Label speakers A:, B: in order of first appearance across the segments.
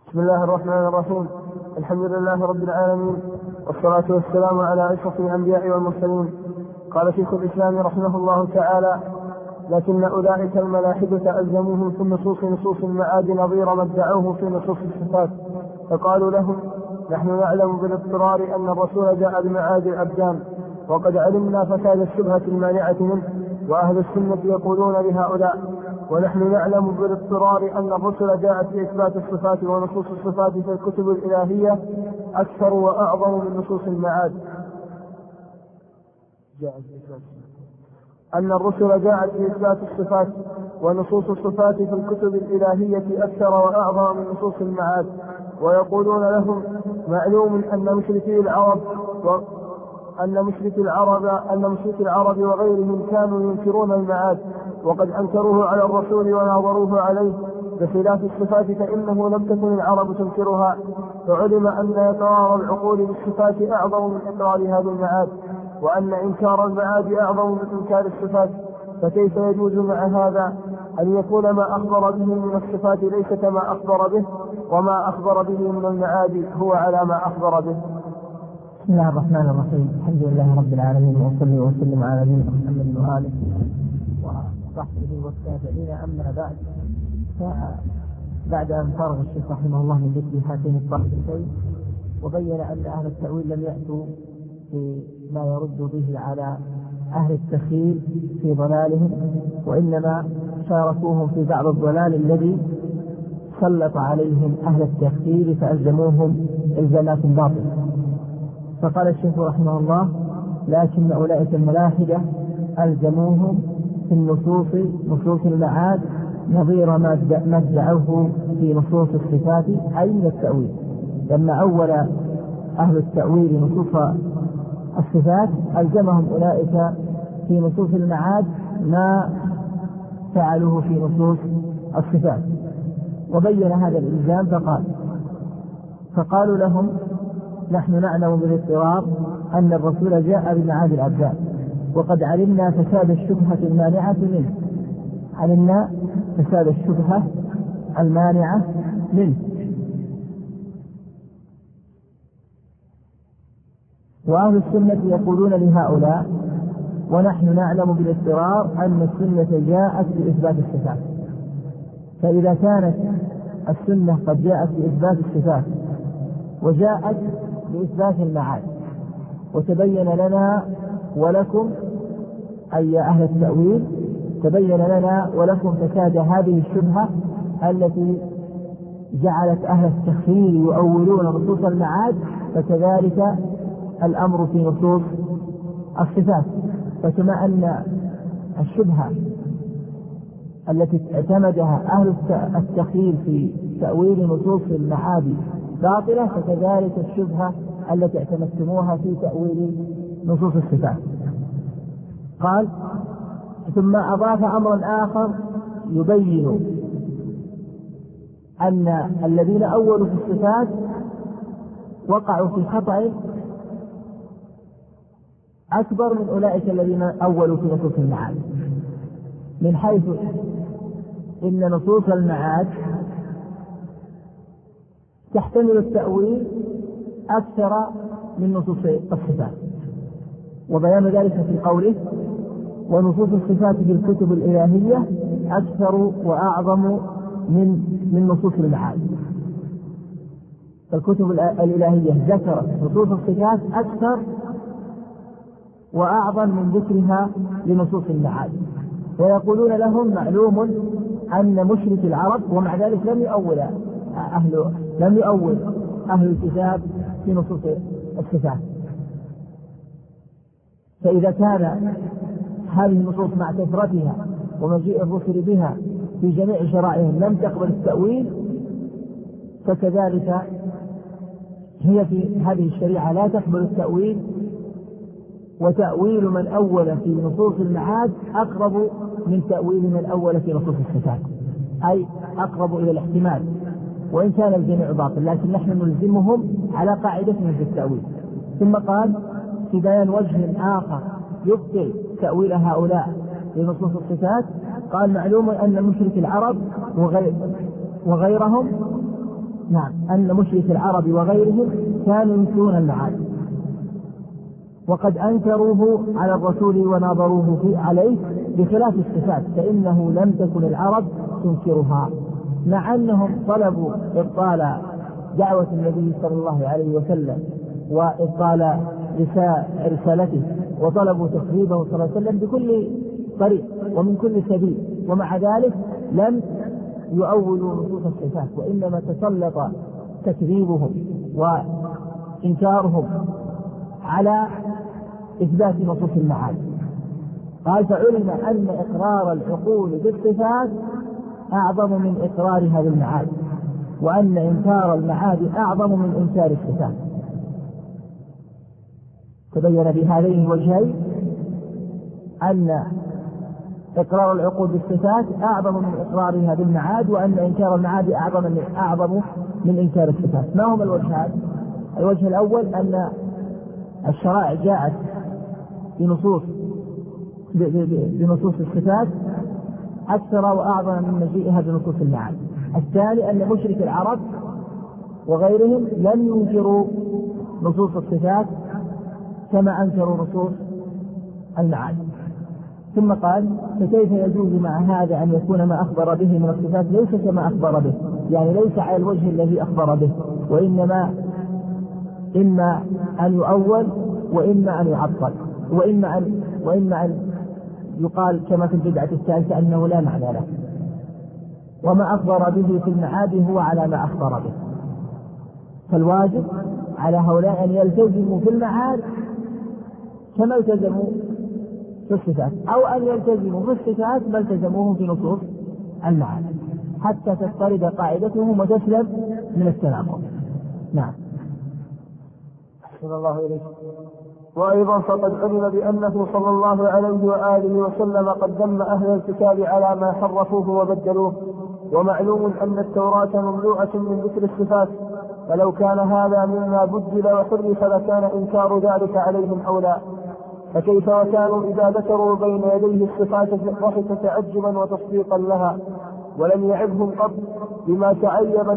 A: بسم الله الرحمن الرحيم. الحمد لله رب العالمين، والصلاة والسلام على أشرف الأنبياء والمرسلين. قال شيخ الإسلام رحمه الله تعالى: لكن أولئك الملاحدة ألزموهم في نصوص المعاد نظير ما ادعوه في نصوص الصفات، فقالوا لهم: نحن نعلم بالاضطرار أن الرسول جاء بمعاد الأبدان، وقد علمنا فساد الشبهة المانعة منه، وأهل السنة يقولون لهؤلاء: ونحن نعلم بالاضطرار أن الرسل جاءت بإثبات الصفات ونصوص الصفات في الكتب الإلهية أكثر وأعظم من نصوص المعاد. أن الرسل جاءت بإثبات الصفات ونصوص الصفات في الكتب الإلهية أكثر وأعظم من نصوص المعاد، ويقولون لهم: معلوم أن مشركي العرب وغيرهم كانوا ينكرون المعاد، وقد أنكروه على الرسول وناظروه عليه، بخلاف الصفات فإنه لم تكن العرب تنكرها، فعلم أن إقرار العقول بالصفات أعظم من إقرار هذا المعاد، وأن إنكار المعاد أعظم من إنكار الصفات، فكيف يجوز مع هذا أن يكون ما أخبر به من الصفات ليس كما أخبر به، وما أخبر به من المعاد هو على ما أخبر به؟
B: بسم الله الرحمن الرحيم. الحمد لله رب العالمين، وصلي وسلم على نبينا محمد وآله وصحبه والتابعين. أما بعد أن فرغ الشيخ رحمه الله من ذكر هاتين الطائفتين، وبين أن أهل التأويل لم يأتوا بما يرد به على أهل التخيل في ضلالهم، وإنما شاركوهم في بعض الضلال الذي سلط عليهم أهل التخيل فألزموهم إلزامات باطلة. فقال الشيخ رحمه الله: لكن أولئك الملاحدة ألزموهم في نصوص المعاد نظير ما ادعوه في نصوص الصفات، أي من التأويل. لما أول أهل التأويل نصوص الصفات ألزمهم أولئك في نصوص المعاد ما فعلوه في نصوص الصفات، وبين هذا الإلزام فقالوا لهم: نحن نعلم بالاضطرار أن الرسول جاء بمعاد الأبدان، وقد علمنا فساد الشبهة المانعة منه. علمنا فساد الشبهة المانعة منه. وأهل السنة يقولون لهؤلاء: ونحن نعلم بالاضطرار أن السنة جاءت بإثبات الصفات. فإذا كانت السنة قد جاءت بإثبات الصفات وجاءت بإثبات المعاد، وتبين لنا ولكم، أي أهل التأويل، تبين لنا ولكم فساد هذه الشبهة التي جعلت أهل التخيل يؤولون نصوص المعاد، فكذلك الأمر في نصوص الصفات. فكما أن الشبهة التي اعتمدها أهل التخيل في تأويل نصوص المعاد باطلة، فكذلك الشبهة التي اعتمدتموها في تأويل نصوص الصفات. قال: ثم أضاف أمرا آخر يبين أن الذين أولوا في الصفات وقعوا في خطأ أكبر من أولئك الذين أولوا في نصوص المعاد، من حيث إن نصوص المعاد تحتمل التأويل أكثر من نصوص الصفات، وبيان ذلك في قوله: ونصوص الصفات في الكتب الإلهية أكثر وأعظم من نصوص المعاد. فالكتب الإلهية ذكرت نصوص الصفات أكثر وأعظم من ذكرها لنصوص المعاد. ويقولون لهم: معلوم أن مشرك العرب، ومع ذلك لم يؤول أهل الكتاب في نصوص الصفات. فإذا كان هذه النصوص مع كثرتها ومجيء الرسل بها في جميع شرائعهم لم تقبل التأويل، فكذلك هي في هذه الشريعة لا تقبل التأويل، وتأويل من أول في نصوص المعاد أقرب من تأويل من أول في نصوص الصفات، أي أقرب إلى الاحتمال، وإن كان الجميع باطل، لكن نحن نلزمهم على قاعدتهم في التأويل. ثم قال في بيان وجه آخر يبطل تأويل هؤلاء لنصوص الصفات، قال: معلوم أن مشرك العرب وغيرهم نعم أن مشرك العرب وغيرهم كانوا ينكرون المعاد، وقد أنكروه على الرسول وناظروه عليه بخلاف الصفات، فإنه لم تكن العرب تنكرها، مع أنهم طلبوا إبطال دعوة النبي صلى الله عليه وسلم وإبطال رسالته، وطلبوا تكذيبه صلى الله عليه وسلم بكل طريق ومن كل سبيل، ومع ذلك لم يؤولوا نصوص الصفات، وإنما تسلط تكذيبهم وإنكارهم على إثبات نصوص المعاد. قال فعلم أن إقرار العقول بالصفات أعظم من إقرارها بالمعاد، وأن إنكار المعاد أعظم من إنكار الصفات. تبين بهذين الوجهين أن إقرار العقول بالصفات أعظم من إقرارها بالمعاد، وأن إنكار المعاد أعظم من إنكار الصفات. ما هما الوجهان؟ الوجه الأول أن الشرائع جاءت بنصوص الصفات أكثر وأعظم من مجيئها بنصوص المعاد. الثاني أن مشرك العرب وغيرهم لم ينكروا نصوص الصفات كما أنكروا نصوص المعاد. ثم قال فكيف يجوز مع هذا أن يكون ما أخبر به من الصفات ليس كما أخبر به، يعني ليس على الوجه الذي أخبر به، وإنما إما أن يؤول وإما أن يعطل، وإما أن يقال كما في البدعة الثالثة أنه لا معنى له، وما أخبر به في المعاد هو على ما أخبر به. فالواجب على هؤلاء أن يلتزموا في المعاد كما التزموا في الصفات، أو أن يلتزموا في الصفات ما التزموه في نصوص المعاد، حتى تضطرد قاعدتهم وتسلم من التناقض. نعم.
A: أحسن الله إليك. وأيضا فقد علم بأنه صلى الله عليه وآله وسلم قد ذم أهل الكتاب على ما حرفوه وبدلوه، ومعلوم أن التوراة مملوءة من ذكر الصفات، فلو كان هذا مما بدل وحرف لكان إنكار ذلك عليهم أولى، فكيف وكانوا إذا ذكروا بين يديه الصفات ضحك تعجبا وتصديقا لها، ولم يعبهم قط بما تعيب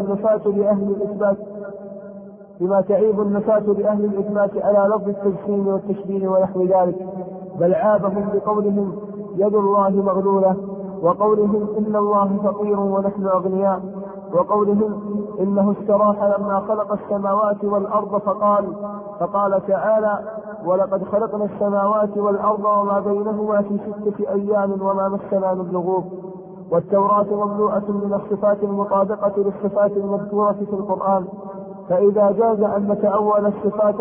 A: النفاة لأهل الإثبات على لفظ التجسيم والتشبيه ونحو ذلك، بل عابهم بقولهم يد الله مغلولة، وقولهم إن الله فقير ونحن أغنياء، وقولهم إنه استراح لما خلق السماوات والأرض فقال تعالى ولقد خلقنا السماوات والأرض وما بينهما في 6 أيام وما مسنا من لغوب. والتوراة مملوءة من الصفات المطابقة للصفات المذكورة في القرآن، فإذا جاز أن نتأول الصفات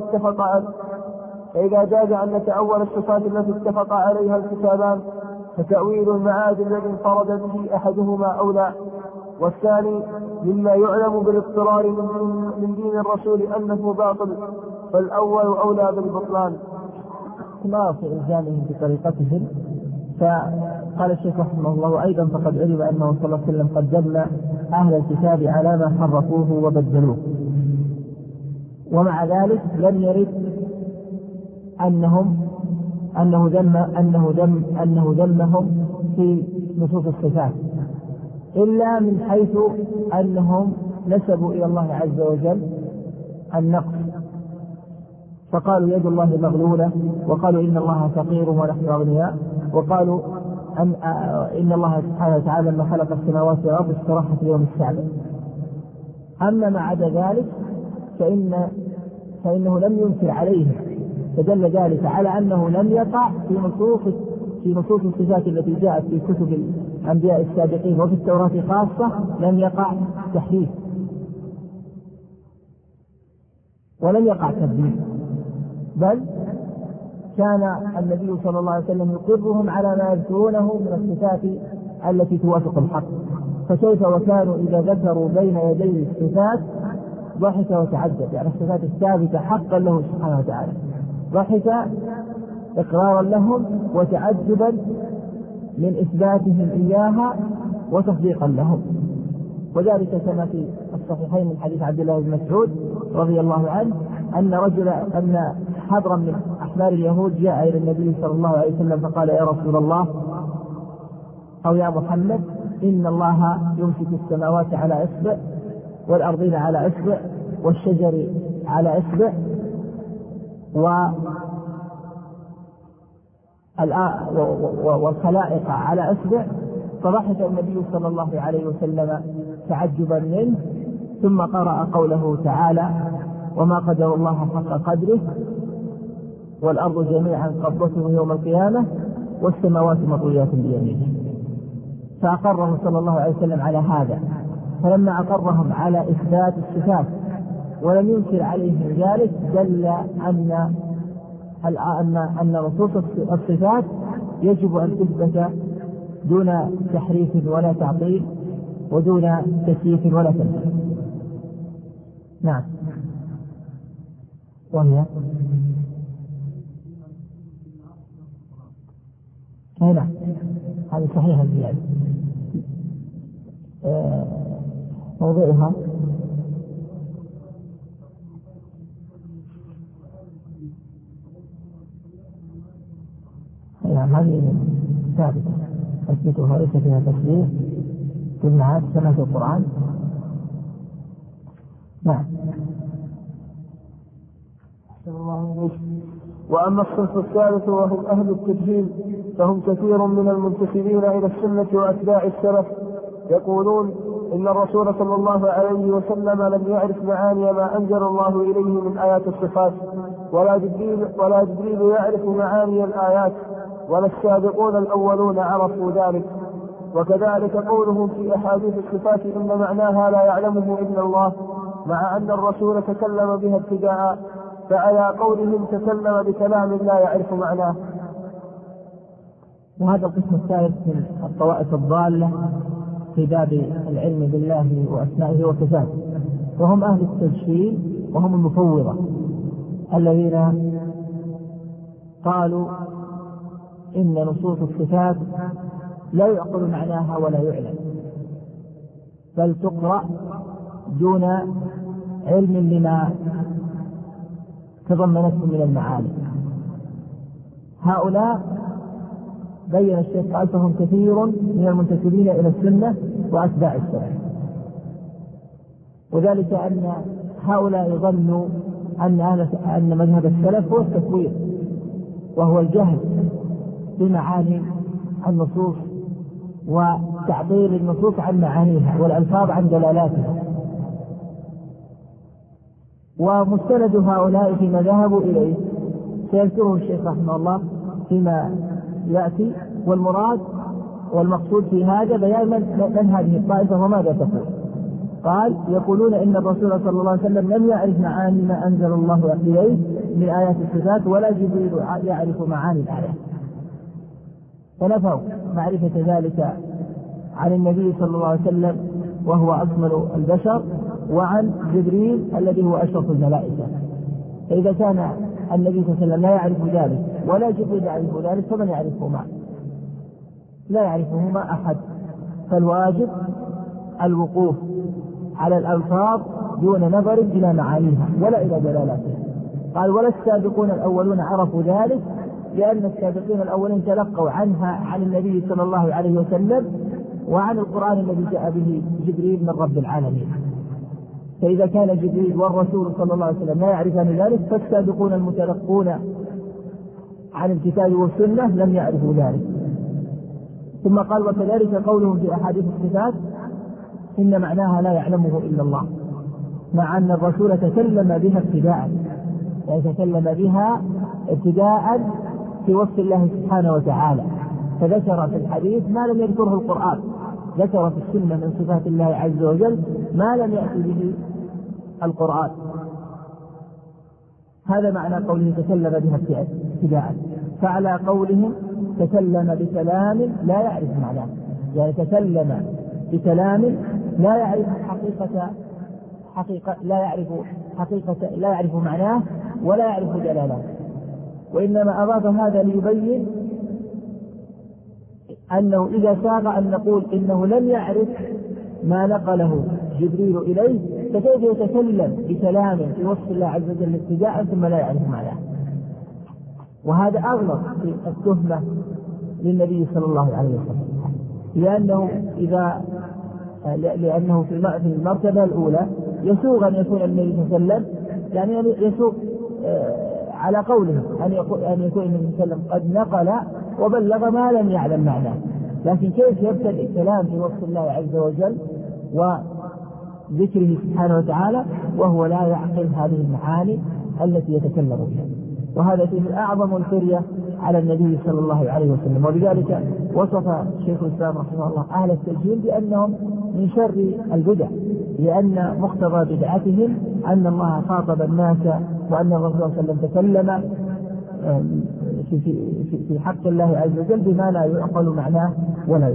A: التي اتفق عليها الكتابان فتأويل المعاد الذي انفرد به أحدهما أولى، والثاني مما يعلم بالاضطرار من دين الرسول أنه باطل، فالأول أولى بالبطلان.
B: ما في إلزامهم بطريقتهم. فقال الشيخ رحمه الله أيضا فقد علم أنه صلى الله عليه وسلم قد ذم أهل الكتاب على ما حرفوه وبدلوه، ومع ذلك لم يرد أنه ذمهم في نصوص الصفات، إلا من حيث أنهم نسبوا إلى الله عز وجل النقص، فقالوا يد الله مغلولة، وقالوا إن الله فقير ونحن أغنياء، وقالوا إن الله سبحانه وتعالى لما خلق السماوات والأرض استراح في يوم السابع. أما ما عدا ذلك فإنه لم ينكر عليهم، فدل ذلك على أنه لم يقع في نصوص الصفات التي جاءت في كتب الأنبياء السابقين وفي التوراة خاصة لم يقع تحريف ولم يقع تبديل، بل كان النبي صلى الله عليه وسلم يقرهم على ما يذكرونه من الصفات التي توافق الحق. فكيف وكانوا إذا ذكروا بين يدي الصفات ضحك وتعجب، يعني الصفات الثابتة حقا له سبحانه وتعالى، ضحك إقرارا لهم وتعجبا من إثباتهم إياها وتصديقا لهم. وذلك كما في الصحيحين من حديث عبد الله بن مسعود رضي الله عنه أن حبرا من أحبار اليهود جاء إلى النبي صلى الله عليه وسلم فقال يا رسول الله أو يا محمد إن الله يمسك السماوات على إصبع والأرضين على إصبع والشجر على إصبع والخلائق على إصبع، فضحك النبي صلى الله عليه وسلم تعجبا منه، ثم قرأ قوله تعالى: وما قدر الله حق قدره والأرض جميعا قبضته يوم القيامة والسماوات مطويات بيمينه. فأقره صلى الله عليه وسلم على هذا، فلما أقرهم على إثبات الصفات ولم ينكر عليهم ذلك دل أن نصوص الصفات يجب أن تثبت دون تحريف ولا تعطيل ودون تكييف ولا تمثيل. نعم. وهي هنا هذه صحيحة الزيادة. موضوعها هذه ثابتة، تثبتها ليس فيها تشبيه في المعاد كما في القرآن. نعم.
A: وأما الصنف الثالث وهم أهل التجهيل فهم كثير من المنتسبين إلى السنة وأتباع السلف، يقولون إن الرسول صلى الله عليه وسلم لم يعرف معاني ما أنزل الله إليه من آيات الصفات، ولا جبريل يعرف معاني الآيات، ولا السابقون الأولون عرفوا ذلك. وكذلك قولهم في أحاديث الصفات إن معناها لا يعلمه إلا الله، مع أن الرسول تكلم بها ابتداء، فعلى قولهم تكلم بكلام لا يعرف معناه.
B: وهذا القسم الثالث من الطوائف الضالة في باب العلم بالله وأسمائه وصفاته، وهم أهل التجهيل وهم المفوضة الذين قالوا إن نصوص الصفات لا يعقل معناها ولا يعلم، بل تقرأ دون علم لما تضمنته من المعاني. هؤلاء بين الشيخ قال فهم كثير من المنتسبين إلى السنة وأتباع السلف، وذلك أن هؤلاء يظنوا أن مذهب السلف هو التفويض، وهو الجهل بمعاني النصوص وتعطيل النصوص عن معانيها والألفاظ عن دلالاتها. ومستند هؤلاء فيما ذهبوا إليه سيذكره الشيخ رحمه الله فيما يأتي، والمراد والمقصود في هذا بيان من هذه الطائفة وماذا تقول. قال يقولون إن الرسول صلى الله عليه وسلم لم يعرف معاني ما أنزل الله إليه من آيات الصفات، ولا جبريل يعرف معاني الآيات، فنفوا معرفة ذلك عن النبي صلى الله عليه وسلم وهو أكمل البشر، وعن جبريل الذي هو أشرف الملائكة. فإذا كان النبي صلى الله عليه وسلم لا يعرف ذلك ولا جبريل يعرف ذلك فمن يعرفهما؟ لا يعرفهما أحد. فالواجب الوقوف على الألفاظ دون نظر إلى معانيها ولا إلى دلالاتها. قال ولا السابقون الأولون عرفوا ذلك، لأن السابقين الأولين تلقوا عنها عن النبي صلى الله عليه وسلم وعن القرآن الذي جاء به جبريل من رب العالمين. فإذا كان جبريل والرسول صلى الله عليه وسلم لا يعرفان ذلك، فالسابقون المتلقون عن الكتاب والسنة لم يعرفوا ذلك. ثم قال وكذلك قولهم في أحاديث الصفات إن معناها لا يعلمه إلا الله، مع أن الرسول تكلم بها ابتداء، يعني تكلم بها ابتداء في وصف الله سبحانه وتعالى، فذكر في الحديث ما لم يذكره القرآن، ذكر في السنة من صفات الله عز وجل ما لم يأتي به القرآن. هذا معنى قوله تكلم بها ابتداء. فعلى قولهم تكلم بكلام لا يعرف معناه، يعني تكلم بكلام لا يعرف لا يعرف معناه ولا يعرف دلاله. وإنما أضاف هذا ليبين أنه إذا ساغ أن نقول إنه لم يعرف ما نقله جبريل إليه، فكيف يتكلم بكلام في وصف الله عز وجل ابتداء ثم لا يعرف معناه؟ وهذا أغلط في التهمة للنبي صلى الله عليه وسلم، لأنه إذا لأنه في المرتبة الأولى يسوغ أن يكون النبي صلى الله عليه وسلم يعني يسوغ على قوله أن يكون النبي صلى الله عليه وسلم قد نقل وبلغ ما لم يعلم معناه. لكن كيف يبتدئ الكلام في وصف الله عز وجل وذكره سبحانه وتعالى وهو لا يعقل هذه المعاني التي يتكلم بها؟ وهذا فيه أعظم الفرية على النبي صلى الله عليه وسلم. ولذلك وصف شيخ الإسلام رحمه الله أهل التسجيل بأنهم من شر البدع، لأن مقتضى بدعتهم أن الله خاطب الناس وأن الرسول صلى الله عليه وسلم تكلم في حق الله عز وجل بما لا يعقل معناه ولا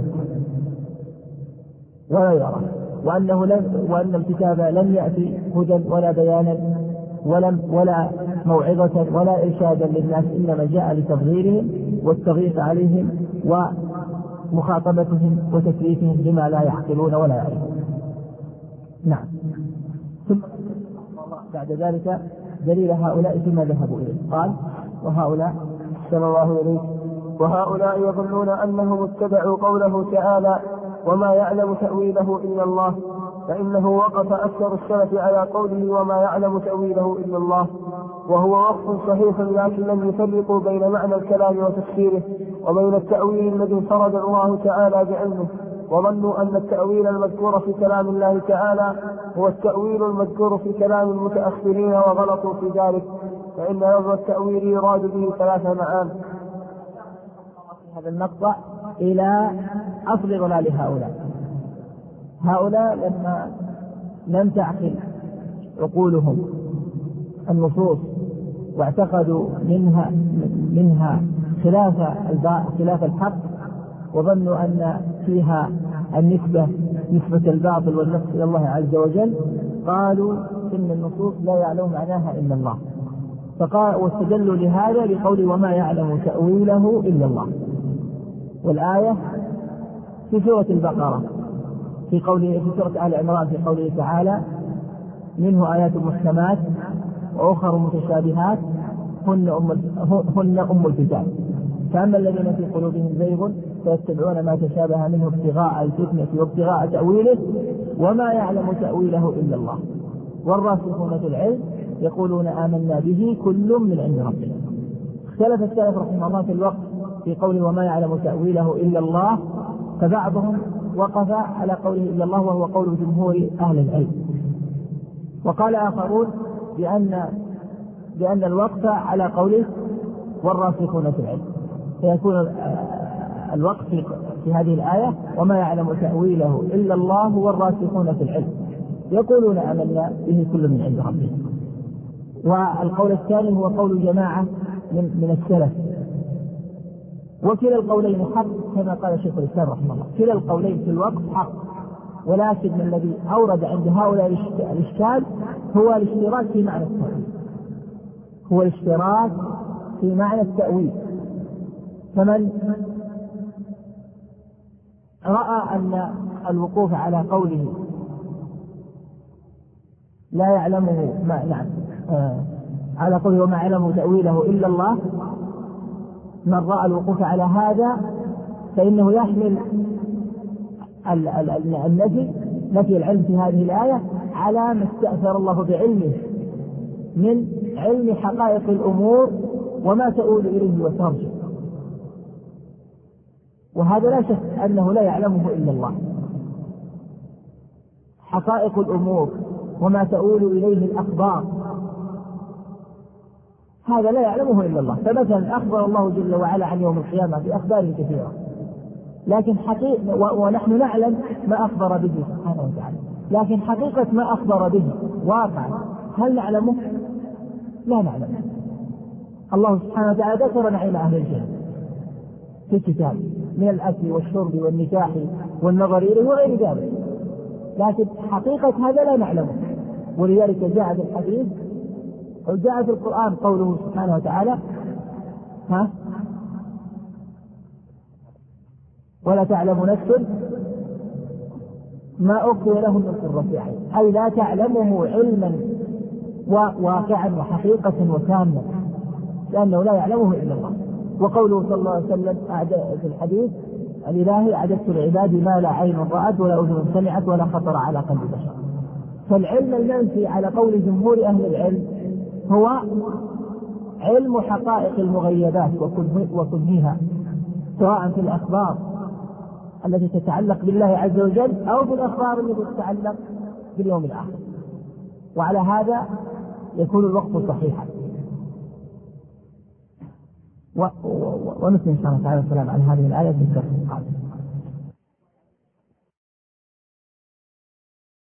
B: يرى، وأن الكتاب لم يأتي هدى ولا بيانا ولا موعظة ولا إرشادا للناس، إنما جاء لتضغيرهم والتضييق عليهم ومخاطبتهم وتكليفهم بما لا يعقلون ولا يعرفون. نعم. ثم بعد ذلك دليل هؤلاء فيما ذهبوا إليه قال: وهؤلاء
A: أحسن الله إليك، وهؤلاء يظنون أنهم اتبعوا قوله تعالى: وما يعلم تأويله إلا الله، فإنه وقف أكثر السلف على قوله وما يعلم تأويله إلا الله، وهو وقف صحيح، لكن لم يفرقوا بين معنى الكلام وتفسيره وبين التأويل الذي انفرد الله تعالى بعلمه، وظنوا أن التأويل المذكور في كلام الله تعالى هو التأويل المذكور في كلام المتأخرين وغلطوا في ذلك، فإن لفظ التأويل يراد به 3 معاني.
B: هذا المقطع إلى أصل ضلال هؤلاء لما لم تعقل عقولهم النصوص واعتقدوا منها خلاف الحق، وظنوا أن فيها نسبة الباطل والنقص إلى الله عز وجل، قالوا إن النصوص لا يعلم معناها إلا الله، واستدلوا لهذا بقول وما يعلم تأويله إلا الله. والآية في سورة البقرة في سورة آل عمران في قوله تعالى: منه آيات محكمات وأخر متشابهات هن أم الكتاب، فأما الذين في قلوبهم زيغ فيتبعون ما تشابه منه ابتغاء الفتنة وابتغاء تأويله وما يعلم تأويله إلا الله، والراسخون في العلم يقولون آمنا به كل من عند ربنا. اختلف السلف رحمه الله في الوقت في قوله وما يعلم تأويله إلا الله، فبعضهم وقف على قوله إلا الله وهو قول جمهور أهل العلم، وقال آخرون بأن الوقف على قوله والراسخون في العلم، فيكون الوقف في هذه الآية وما يعلم تأويله إلا الله والراسخون في العلم يقولون آمنا به كل من عند ربنا. والقول الثاني هو قول جماعة من السلف، وكلا القولين حق كما قال شيخ الإسلام رحمه الله، كلا القولين في الوقت حق، ولكن الذي أورد عند هؤلاء الإشكال هو الاشتراك في معنى التأويل، فمن رأى أن الوقوف على قوله لا يعلمه على قوله وما يعلم تأويله إلا الله، من رأى الوقوف على هذا فإنه يحمل نفي العلم في هذه الآية على ما استأثر الله بعلمه من علم حقائق الأمور وما تؤول إليه وترجع، وهذا لا شك أنه لا يعلمه إلا الله. حقائق الأمور وما تؤول إليه الأخبار هذا لا يعلمه إلا الله. فمثلا أخبر الله جل وعلا عن يوم القيامة بأخبار كثيرة، لكن ونحن نعلم ما أخبر به سبحانه وتعالى، لكن حقيقة ما أخبر به واقعا هل نعلمه؟ لا نعلمه. الله سبحانه وتعالى ذكر نعيم أهل الجنة في الكتاب من الأكل والشرب والنكاح والنظر إليه وغير ذلك، لكن حقيقة هذا لا نعلمه. ولذلك جاء في الحديث أو جاء في القرآن قوله سبحانه وتعالى ولا تعلم نفس ما أخفي لهم من قرة أعين، أي لا تعلمه علما واقعا وحقيقة وتامة، لأنه لا يعلمه إلا الله. وقوله صلى الله عليه وسلم في الحديث الإلهي أعددت لعبادي ما لا عين رأت ولا أذن سمعت ولا خطر على قلب بشر. فالعلم المنفي على قول جمهور أهل العلم هو علم حقائق المغيبات وكنهها، سواء في الأخبار التي تتعلق بالله عز وجل أو في الأخبار التي تتعلق باليوم الآخر. وعلى هذا يكون الوقت صحيحا. ونسأل إن شاء الله تعالى السلام على هذه الآية في الدرس القادم.